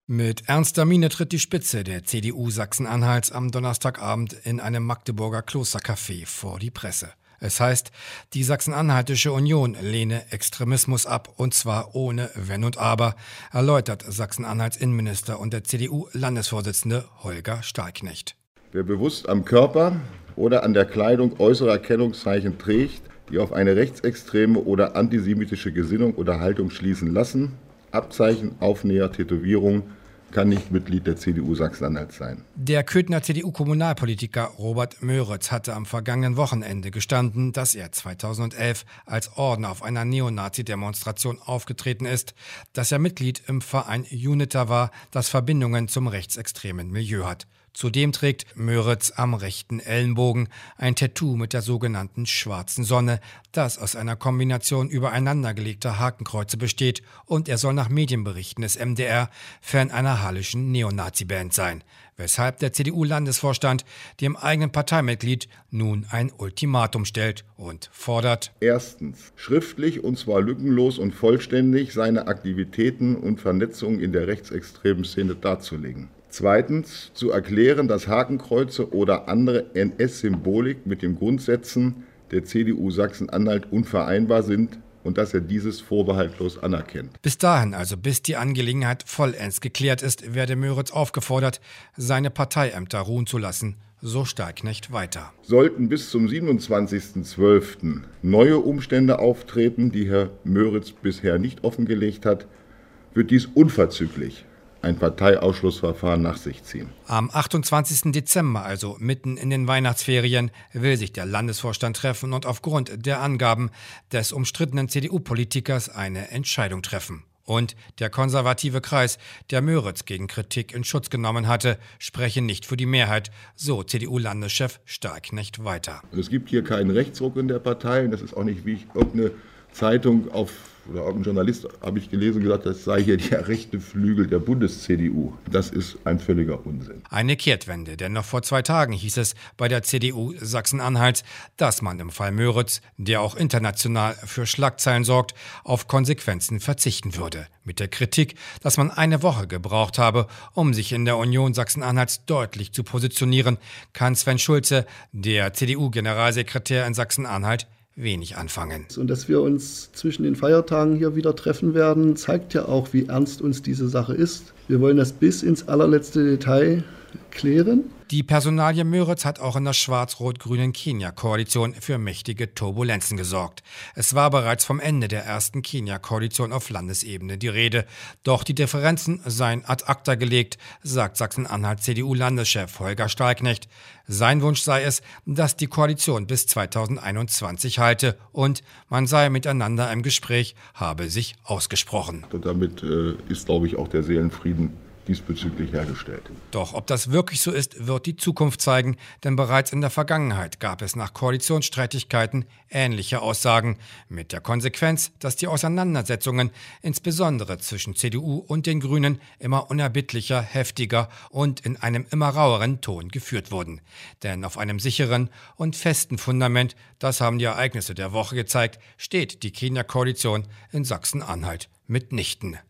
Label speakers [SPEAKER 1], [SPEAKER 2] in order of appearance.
[SPEAKER 1] Mit ernster Miene tritt die Spitze der CDU Sachsen-Anhalts am Donnerstagabend in einem Magdeburger Klostercafé vor die Presse. Es heißt, die Sachsen-Anhaltische Union lehne Extremismus ab, und zwar ohne Wenn und Aber, erläutert Sachsen-Anhalts Innenminister und der CDU-Landesvorsitzende Holger Stahlknecht.
[SPEAKER 2] Wer bewusst am Körper oder an der Kleidung äußere Erkennungszeichen trägt, die auf eine rechtsextreme oder antisemitische Gesinnung oder Haltung schließen lassen, Abzeichen, Aufnäher, Tätowierung, kann nicht Mitglied der CDU Sachsen-Anhalt sein.
[SPEAKER 1] Der Köthner CDU-Kommunalpolitiker Robert Möritz hatte am vergangenen Wochenende gestanden, dass er 2011 als Ordner auf einer Neonazi-Demonstration aufgetreten ist, dass er Mitglied im Verein UNITA war, das Verbindungen zum rechtsextremen Milieu hat. Zudem trägt Möritz am rechten Ellenbogen ein Tattoo mit der sogenannten schwarzen Sonne, das aus einer Kombination übereinandergelegter Hakenkreuze besteht, und er soll nach Medienberichten des MDR Fan einer hallischen Neonazi-Band sein, weshalb der CDU-Landesvorstand dem eigenen Parteimitglied nun ein Ultimatum stellt und fordert:
[SPEAKER 2] Erstens, schriftlich und zwar lückenlos und vollständig seine Aktivitäten und Vernetzung in der rechtsextremen Szene darzulegen. Zweitens, zu erklären, dass Hakenkreuze oder andere NS-Symbolik mit den Grundsätzen der CDU Sachsen-Anhalt unvereinbar sind und dass er dieses vorbehaltlos anerkennt.
[SPEAKER 1] Bis dahin, also bis die Angelegenheit vollends geklärt ist, werde Möritz aufgefordert, seine Parteiämter ruhen zu lassen, so Stahlknecht weiter.
[SPEAKER 2] Sollten bis zum 27.12. neue Umstände auftreten, die Herr Möritz bisher nicht offengelegt hat, wird dies unverzüglich ein Parteiausschlussverfahren nach sich ziehen.
[SPEAKER 1] Am 28. Dezember, also mitten in den Weihnachtsferien, will sich der Landesvorstand treffen und aufgrund der Angaben des umstrittenen CDU-Politikers eine Entscheidung treffen. Und der konservative Kreis, der Möritz gegen Kritik in Schutz genommen hatte, spreche nicht für die Mehrheit, so CDU-Landeschef Stahlknecht weiter.
[SPEAKER 2] Es gibt hier keinen Rechtsruck in der Partei, und das ist auch nicht, wie ich irgendeine Zeitung oder irgendein Journalist, habe ich gelesen, gesagt, das sei hier der rechte Flügel der Bundes-CDU. Das ist ein völliger Unsinn.
[SPEAKER 1] Eine Kehrtwende, denn noch vor 2 Tagen hieß es bei der CDU Sachsen-Anhalt, dass man im Fall Möritz, der auch international für Schlagzeilen sorgt, auf Konsequenzen verzichten würde. Mit der Kritik, dass man eine Woche gebraucht habe, um sich in der Union Sachsen-Anhalts deutlich zu positionieren, kann Sven Schulze, der CDU-Generalsekretär in Sachsen-Anhalt, wenig anfangen.
[SPEAKER 3] Und dass wir uns zwischen den Feiertagen hier wieder treffen werden, zeigt ja auch, wie ernst uns diese Sache ist. Wir wollen das bis ins allerletzte Detail klären.
[SPEAKER 1] Die Personalie Möritz hat auch in der schwarz-rot-grünen Kenia-Koalition für mächtige Turbulenzen gesorgt. Es war bereits vom Ende der ersten Kenia-Koalition auf Landesebene die Rede. Doch die Differenzen seien ad acta gelegt, sagt Sachsen-Anhalt CDU-Landeschef Holger Stahlknecht. Sein Wunsch sei es, dass die Koalition bis 2021 halte, und man sei miteinander im Gespräch, habe sich ausgesprochen.
[SPEAKER 2] Und damit ist, glaube ich, auch der Seelenfrieden diesbezüglich hergestellt.
[SPEAKER 1] Doch ob das wirklich so ist, wird die Zukunft zeigen, denn bereits in der Vergangenheit gab es nach Koalitionsstreitigkeiten ähnliche Aussagen, mit der Konsequenz, dass die Auseinandersetzungen insbesondere zwischen CDU und den Grünen immer unerbittlicher, heftiger und in einem immer raueren Ton geführt wurden. Denn auf einem sicheren und festen Fundament, das haben die Ereignisse der Woche gezeigt, steht die Kenia-Koalition in Sachsen-Anhalt mitnichten.